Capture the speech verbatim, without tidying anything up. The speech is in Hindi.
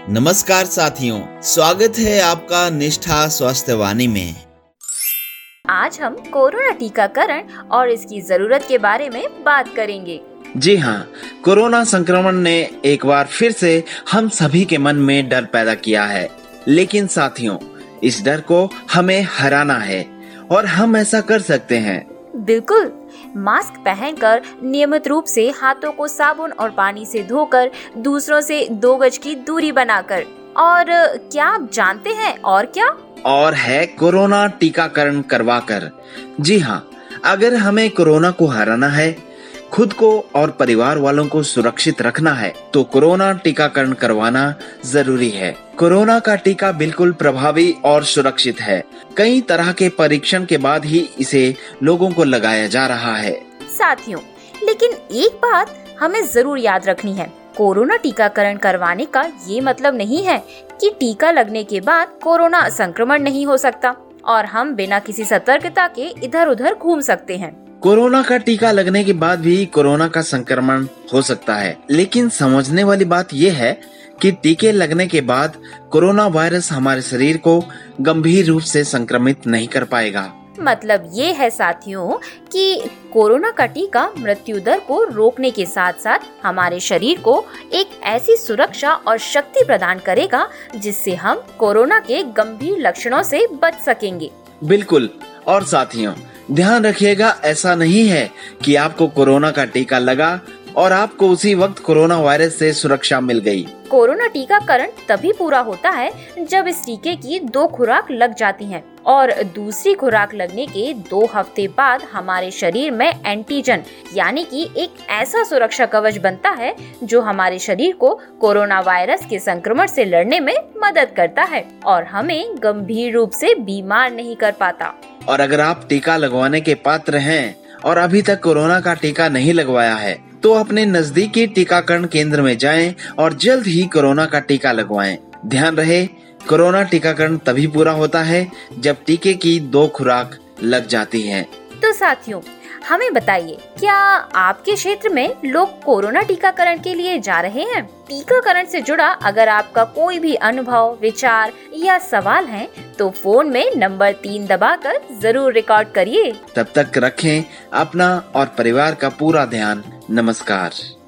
नमस्कार साथियों, स्वागत है आपका निष्ठा स्वास्थ्य वाणी में। आज हम कोरोना टीकाकरण और इसकी जरूरत के बारे में बात करेंगे। जी हाँ, कोरोना संक्रमण ने एक बार फिर से हम सभी के मन में डर पैदा किया है। लेकिन साथियों, इस डर को हमें हराना है और हम ऐसा कर सकते हैं। बिल्कुल, मास्क पहनकर नियमित रूप से हाथों को साबुन और पानी से धोकर, दूसरों से दो गज की दूरी बनाकर, और क्या आप जानते हैं और क्या? और है कोरोना टीकाकरण करवाकर। जी हाँ, अगर हमें कोरोना को हराना है, खुद को और परिवार वालों को सुरक्षित रखना है, तो कोरोना टीकाकरण करवाना जरूरी है। कोरोना का टीका बिल्कुल प्रभावी और सुरक्षित है। कई तरह के परीक्षण के बाद ही इसे लोगों को लगाया जा रहा है। साथियों, लेकिन एक बात हमें जरूर याद रखनी है, कोरोना टीकाकरण करवाने का ये मतलब नहीं है कि टीका लगने के बाद कोरोना संक्रमण नहीं हो सकता और हम बिना किसी सतर्कता के इधर उधर घूम सकते हैं। कोरोना का टीका लगने के बाद भी कोरोना का संक्रमण हो सकता है, लेकिन समझने वाली बात यह है कि टीके लगने के बाद कोरोना वायरस हमारे शरीर को गंभीर रूप से संक्रमित नहीं कर पाएगा। मतलब ये है साथियों कि कोरोना का टीका मृत्यु दर को रोकने के साथ साथ हमारे शरीर को एक ऐसी सुरक्षा और शक्ति प्रदान करेगा जिससे हम कोरोना के गंभीर लक्षणों से बच सकेंगे। बिल्कुल, और साथियों ध्यान रखिएगा, ऐसा नहीं है कि आपको कोरोना का टीका लगा और आपको उसी वक्त कोरोना वायरस से सुरक्षा मिल गई। कोरोना टीकाकरण तभी पूरा होता है जब इस टीके की दो खुराक लग जाती हैं और दूसरी खुराक लगने के दो हफ्ते बाद हमारे शरीर में एंटीजन यानी कि एक ऐसा सुरक्षा कवच बनता है जो हमारे शरीर को कोरोना वायरस के संक्रमण से लड़ने में मदद करता है और हमें गंभीर रूप से बीमार नहीं कर पाता। और अगर आप टीका लगवाने के पात्र हैं और अभी तक कोरोना का टीका नहीं लगवाया है, तो अपने नजदीकी टीकाकरण केंद्र में जाएं और जल्द ही कोरोना का टीका लगवाएं। ध्यान रहे, कोरोना टीकाकरण तभी पूरा होता है जब टीके की दो खुराक लग जाती हैं। तो साथियों, हमें बताइए, क्या आपके क्षेत्र में लोग कोरोना टीकाकरण के लिए जा रहे हैं? टीकाकरण से जुड़ा अगर आपका कोई भी अनुभव, विचार या सवाल है तो फोन में नंबर तीन दबाकर जरूर रिकॉर्ड करिए। तब तक रखें अपना और परिवार का पूरा ध्यान। नमस्कार।